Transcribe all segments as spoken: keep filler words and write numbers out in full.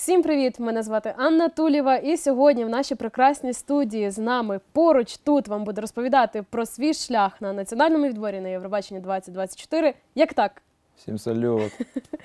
Всім привіт! Мене звати Анна Тулєва, і сьогодні в нашій прекрасній студії з нами поруч тут вам буде розповідати про свій шлях на національному відборі на Євробаченні двадцять двадцять чотири. Як так? Всім салют!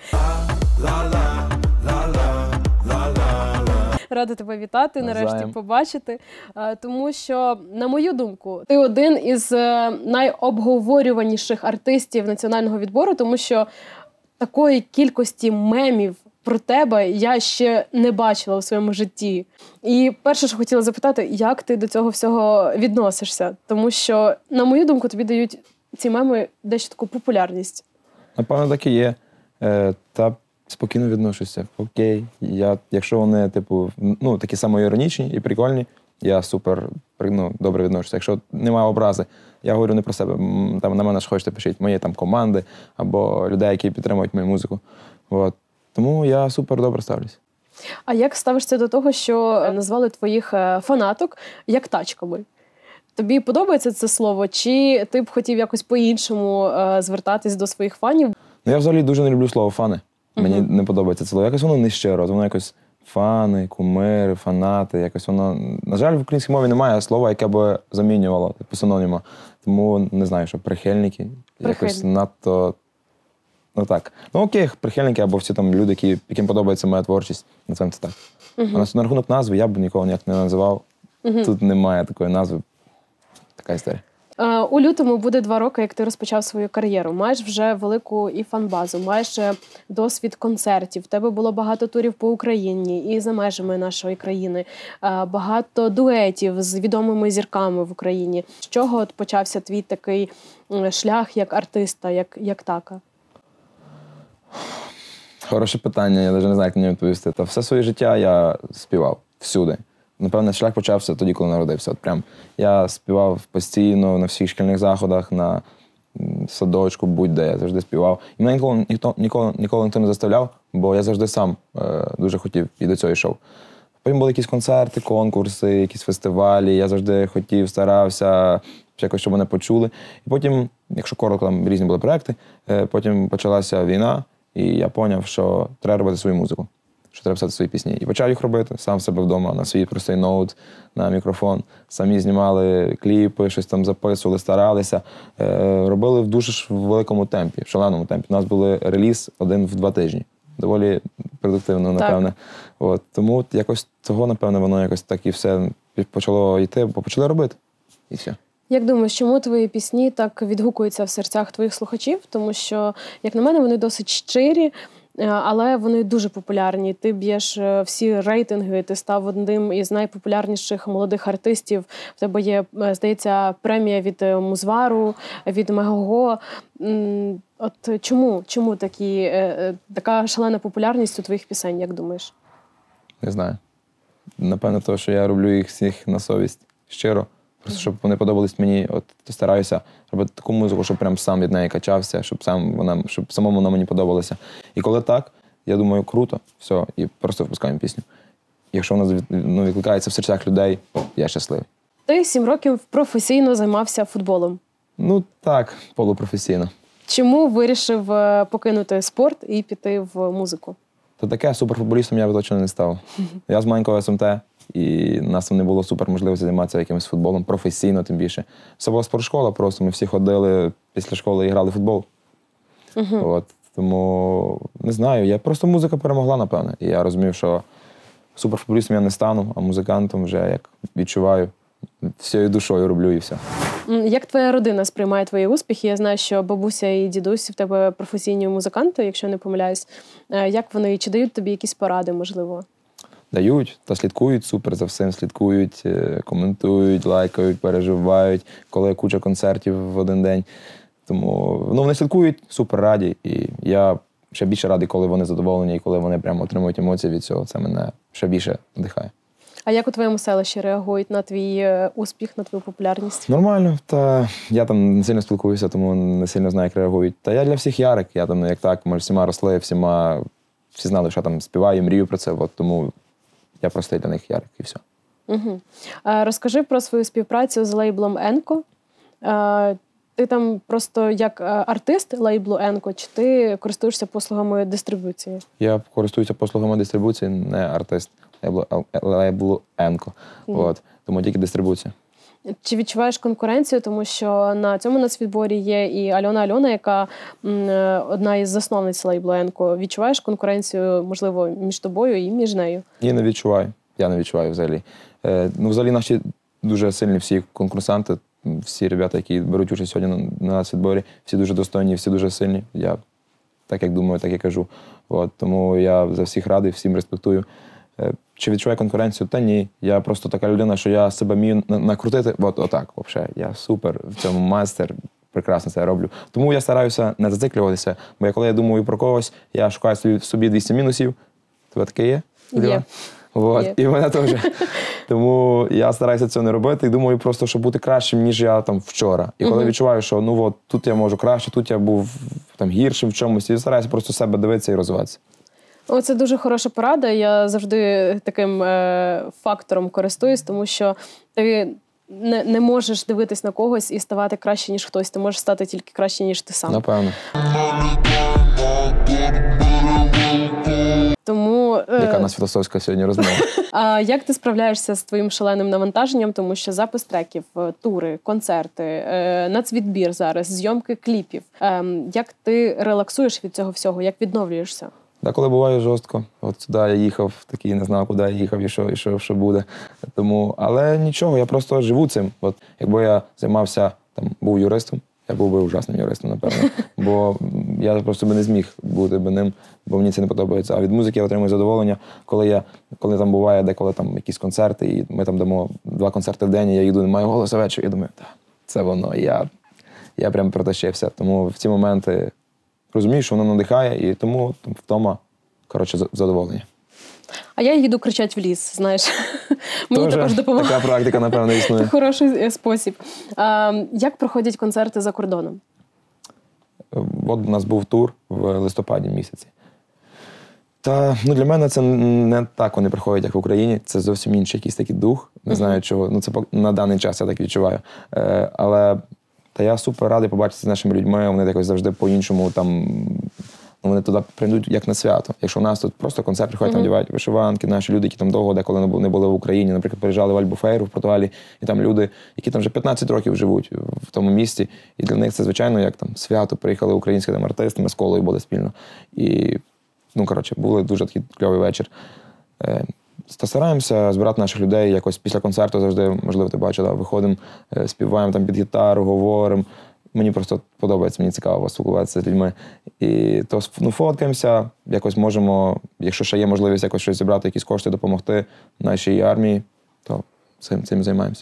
Рада тебе вітати, нарешті Навзаєм. побачити, тому що, на мою думку, ти один із найобговорюваніших артистів національного відбору, тому що такої кількості мемів про тебе я ще не бачила у своєму житті. І перше, що хотіла запитати, як ти до цього всього відносишся? Тому що, на мою думку, тобі дають ці меми дещо таку популярність. Напевно, так і є. Е, та спокійно відношуся. Окей. Я, якщо вони, типу, ну, такі самоіронічні і прикольні, я супер, ну, добре відношуся. Якщо немає образи, я говорю не про себе. Там на мене ж хочете, пишіть мої там команди або людей, які підтримують мою музику. От. Тому я супер добре ставлюсь. А як ставишся до того, що назвали твоїх фанаток як тачками? Тобі подобається це слово, чи ти б хотів якось по-іншому звертатись до своїх фанів? Ну, я взагалі дуже не люблю слово «фани». Мені uh-huh. не подобається це слово. Якось воно не щиро, воно якось фани, кумири, фанати, якось воно... На жаль, в українській мові немає слова, яке б замінювало, типу синоніма. Тому не знаю, що прихильники, Прихильники. Якось надто... Ну так. Ну окей, прихильники або всі там люди, які, яким подобається моя творчість. Називаємо це так. Uh-huh. А на, на рахунок назви я б нікого ніяк не називав. Uh-huh. Тут немає такої назви. Така історія. Uh, у лютому буде два роки, як ти розпочав свою кар'єру. Маєш вже велику і фан-базу, маєш досвід концертів. В тебе було багато турів по Україні і за межами нашої країни. Uh, багато дуетів з відомими зірками в Україні. З чого от почався твій такий шлях як артиста, як, як така? Хороше питання, я навіть не знаю, як мені відповісти. Та все своє життя я співав всюди. Напевно, шлях почався тоді, коли народився. От прям я співав постійно на всіх шкільних заходах, на садочку, будь-де, я завжди співав. І мене ніколи, ніхто, ніколи, ніколи ніхто не заставляв, бо я завжди сам е, дуже хотів і до цього йшов. Потім були якісь концерти, конкурси, якісь фестивалі, я завжди хотів, старався, якось, щоб мене почули. І потім, якщо коротко, там різні були проекти, е, потім почалася війна, і я зрозумів, що треба робити свою музику, що треба писати свої пісні. І почав їх робити сам в себе вдома, на свій простий ноут, на мікрофон. Самі знімали кліпи, щось там записували, старалися. Е, робили в дуже великому темпі, в шаленому темпі. У нас були реліз один в два тижні. Доволі продуктивно, напевне. От, тому якось того, напевне, воно якось так і все почало йти, бо почали робити. І все. Як думаєш, чому твої пісні так відгукуються в серцях твоїх слухачів? Тому що, як на мене, вони досить щирі, але вони дуже популярні. Ти б'єш всі рейтинги, ти став одним із найпопулярніших молодих артистів. В тебе є, здається, премія від Музвару, від Мегого. От чому, чому такі, така шалена популярність у твоїх пісень, як думаєш? Не знаю. Напевно, того, що я роблю їх всіх на совість щиро. Просто щоб вони подобались мені, от стараюся робити таку музику, щоб прям сам від неї качався, щоб сам вона, щоб самому вона мені подобалася. І коли так, я думаю, круто, все, і просто випускаємо пісню. Якщо вона ну, відкликається в серцях людей, я щасливий. Ти сім років професійно займався футболом. Ну так, полупрофесійно. Чому вирішив покинути спорт і піти в музику? То таке, суперфутболістом я точно не став. Я з маленького ес ем те, і у нас там не було супер можливості займатися якимось футболом, професійно тим більше. Це була спортшкола просто, ми всі ходили після школи і грали в футбол. Uh-huh. От, тому, не знаю, я просто музика перемогла, напевне. І я розумів, що суперфутболістом я не стану, а музикантом вже, як відчуваю, всією душою роблю і все. Як твоя родина сприймає твої успіхи? Я знаю, що бабуся і дідусь в тебе професійні музиканти, якщо не помиляюсь. Як вони, чи дають тобі якісь поради, можливо? Дають та слідкують, супер за всім слідкують, коментують, лайкають, переживають, коли куча концертів в один день. Тому ну, вони слідкують, супер раді. І я ще більше радий, коли вони задоволені і коли вони прямо отримують емоції від цього. Це мене ще більше надихає. А як у твоєму селищі реагують на твій успіх, на твою популярність? Нормально. Та я там не сильно спілкуюся, тому не сильно знаю, як реагують. Та я для всіх ярик. Я там, як так, ми всіма росли, всіма, всі знали, що я там співаю, мрію про це. От, тому я просто для них ярик і все. Угу. А, розкажи про свою співпрацю з лейблом Енко. А, ти там просто як е, артист лейблу Енко, чи ти користуєшся послугами дистрибуції? Я користуюся послугами дистрибуції, не артист лейблу, лейблу Енко. Мгм. От. Тому тільки дистрибуція. Чи відчуваєш конкуренцію, тому що на цьому нацвідборі є і Альона Альона, яка м, е, одна із засновниць лейблу Енко. Відчуваєш конкуренцію, можливо, між тобою і між нею? Ні, не відчуваю. Я не відчуваю взагалі. Е, ну, взагалі наші дуже сильні всі конкурсанти, всі ребята, які беруть участь сьогодні на, на нацвідборі, всі дуже достойні, всі дуже сильні. Я так як думаю, так і кажу. От, тому я за всіх радий, всім респектую. Е, Чи відчуваю конкуренцію? Та ні. Я просто така людина, що я себе вмію на- накрутити. От отак, взагалі. Я супер в цьому майстер, прекрасно це роблю. Тому я стараюся не зациклюватися, бо я, коли я думаю про когось, я шукаю собі, в собі двісті мінусів. Тебе таке є? Є. От. Є. І в мене теж. Тому я стараюся цього не робити і думаю просто, щоб бути кращим, ніж я там вчора. І коли Мгм. відчуваю, що ну от тут я можу краще, тут я був там гіршим в чомусь, і стараюся просто себе дивитися і розвиватися. О, це дуже хороша порада. Я завжди таким е, фактором користуюсь, тому що ти не, не можеш дивитись на когось і ставати краще, ніж хтось. Ти можеш стати тільки краще, ніж ти сам. Напевно. Тому е, Яка у нас філософська сьогодні розмова. а як ти справляєшся з твоїм шаленим навантаженням, тому що запис треків, е, тури, концерти, е, нацвідбір зараз, зйомки кліпів. Е, як ти релаксуєш від цього всього? Як відновлюєшся? Деколи буває жорстко. От сюди я їхав, такий не знав, куди я їхав і що, і що, що буде. Тому, але нічого, я просто живу цим. От якби я займався, там, був юристом, я був би ужасним юристом, напевно. Бо я просто би не зміг бути би ним, бо мені це не подобається. А від музики я отримую задоволення, коли я, коли там буває деколи там якісь концерти, і ми там дамо два концерти в день, і я їду, не маю голосу ввечері, і думаю, так, це воно. І я, я прям протащився. Тому в ці моменти розумію, що воно надихає, і тому там, втома, коротше, задоволення. А я їду кричать в ліс, знаєш. Мені Тоже також допомагає. така практика, напевно, існує. Хороший е, спосіб. А, як проходять концерти за кордоном? От у нас був тур в листопаді місяці. Та ну, для мене це не так вони приходять, як в Україні. Це зовсім інший якийсь такий дух. Не знаю чого. Ну, це на даний час я так відчуваю. Е, але та я супер радий побачитися з нашими людьми. Вони якось завжди по-іншому там. Ну, вони туди прийдуть як на свято. Якщо у нас тут просто концерт приходять, там вдівають вишиванки, наші люди, які там довго деколи не бу- не були в Україні, наприклад, приїжджали в Альбуфейру в Португалії, і там люди, які там вже п'ятнадцять років живуть в тому місті, і для них це, звичайно, як там свято, приїхали українські там артисти, ми з колою були спільно. І, ну, коротше, були дуже такий кльовий вечір. Е, Та стараємося збирати наших людей якось після концерту завжди, можливо, ти бачила, виходимо, е, співаємо там під гітару, говоримо. Мені просто подобається, мені цікаво спілкуватися з людьми. І то ну, фоткаємося, якось можемо, якщо ще є можливість якось щось зібрати, якісь кошти, допомогти нашій армії, то цим, цим займаємося.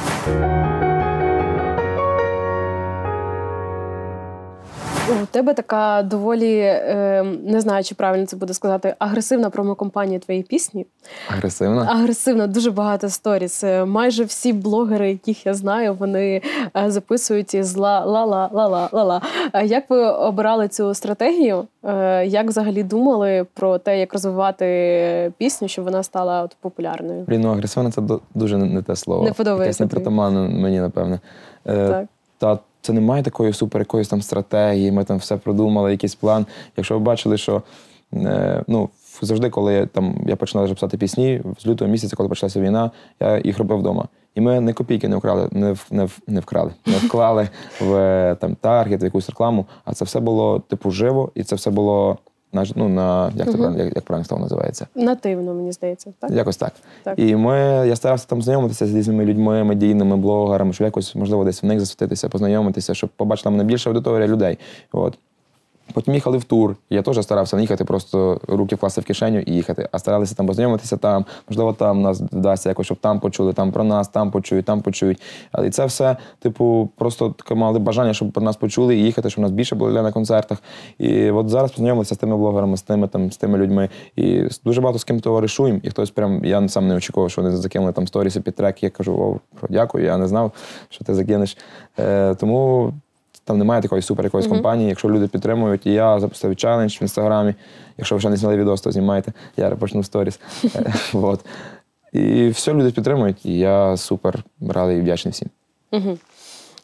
У тебе така доволі, е, не знаю, чи правильно це буде сказати, агресивна промокомпанія твоєї пісні. Агресивно? Агресивна, дуже багато сторіс. Е, Майже всі блогери, яких я знаю, вони е, записують із ла-ла-ла-ла-ла-ла. Е, Як ви обирали цю стратегію? Е, Як взагалі думали про те, як розвивати пісню, щоб вона стала от популярною? Блін, ну агресивно це до- дуже не, не те слово. Не подобається Якесь тобі. непритаманне мені, напевне. Е, Так. Та це немає такої супер якоїсь там стратегії, ми там все продумали, якийсь план. Якщо ви бачили, що е, ну, завжди, коли я, там, я починав вже писати пісні, з лютого місяця, коли почалася війна, я їх робив вдома. І ми не копійки не вкрали, не, в- не, в- не вкрали, не вклали в там, таргет, в якусь рекламу, а це все було типу живо, і це все було на, ж- ну, на як, це Мгм. правильно, як, як правильно слово називається? Нативно, мені здається, так? Якось так. Так. І ми, я старався там знайомитися з різними людьми, медійними, блогерами, щоб якось, можливо, десь в них засвітитися, познайомитися, щоб побачила мене більше аудиторія людей. От. Потім їхали в тур. Я теж старався не їхати, просто руки вкласти в кишеню і їхати. А старалися там познайомитися там. Можливо, там нас вдасться якось, щоб там почули, там про нас, там почують, там почують. Але і це все, типу, просто таке мали бажання, щоб про нас почули і їхати, щоб нас більше було людей на концертах. І от зараз познайомилися з тими блогерами, з тими, там, з тими людьми. І дуже багато з ким товаришуємо. І хтось прям, я сам не очікував, що вони закинули там сторіси під трек. Я кажу, о, дякую, я не знав, що ти закинеш. Е, тому там немає такої супер якоїсь Мгм. компанії, якщо люди підтримують. І я запустив челендж в інстаграмі. Якщо ви ще не зняли відео, то знімайте. Я репостну сторіс. Е, вот. І все, люди підтримують. І я супер радий і вдячний всім. Угу.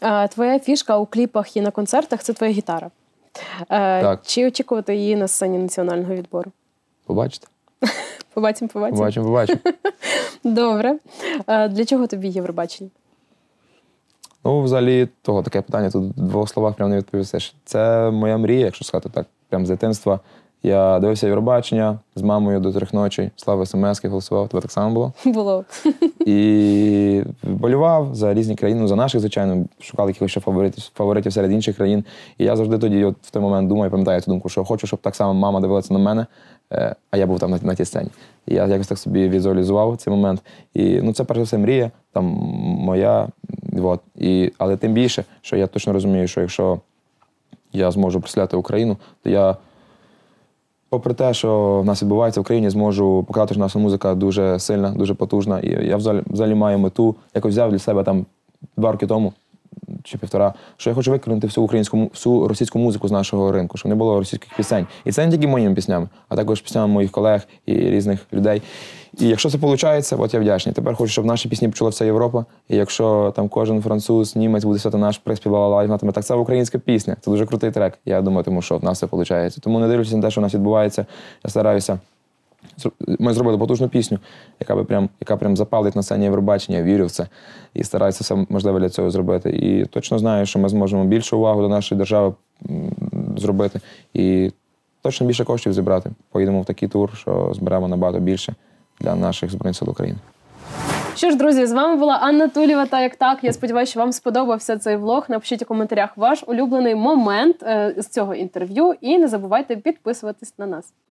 Е, Твоя фішка у кліпах і на концертах – це твоя гітара. Е, Так. Чи очікувати її на сцені національного відбору? Побачите? Побачимо, побачимо. Побачимо, побачимо. Добре. Е, Для чого тобі Євробачення? Ну, взагалі, того таке питання, тут в двох словах прям не відповісиш. Це моя мрія, якщо сказати так, прям з дитинства. Я дивився Євробачення з мамою до трьох ночей, слав смс-ки, голосував, тебе так само було. Було. І болював за різні країни, ну, за наших, звичайно, шукав якихось ще фаворитів, фаворитів серед інших країн. І я завжди тоді от, в той момент думаю, пам'ятаю цю думку, що хочу, щоб так само мама дивилася на мене, е, а я був там на, на тій сцені. І я якось так собі візуалізував цей момент. І ну, це перш за все мрія, там моя. От. І, але тим більше, що я точно розумію, що якщо я зможу представляти Україну, то я, попри те, що в нас відбувається в Україні, зможу показати, що наша музика дуже сильна, дуже потужна. І я взагалі, взагалі маю мету, якось взяв для себе там два роки тому, чи півтора, що я хочу викинути всю українську, всю російську музику з нашого ринку, щоб не було російських пісень. І це не тільки моїми піснями, а також піснями моїх колег і різних людей. І якщо це виходить, от я вдячний. Тепер хочу, щоб наші пісні почула вся Європа. І якщо там кожен француз, німець буде свято наш приспів лайвнатиме, так це українська пісня. Це дуже крутий трек. Я думаю, тому що в нас це виходить. Тому не дивлячись на те, що в нас відбувається, я стараюся. Ми зробили потужну пісню, яка би прям, яка прям запалить на сцені Євробачення, я вірю в це. І стараюся все можливе для цього зробити. І точно знаю, що ми зможемо більшу увагу до нашої держави зробити. І точно більше коштів зібрати. Поїдемо в такий тур, що зберемо набагато більше для наших Збройних сил України. Що ж, друзі, з вами була Анна Тулєва та Як Так. Я сподіваюся, що вам сподобався цей влог. Напишіть у коментарях ваш улюблений момент з цього інтерв'ю і не забувайте підписуватись на нас.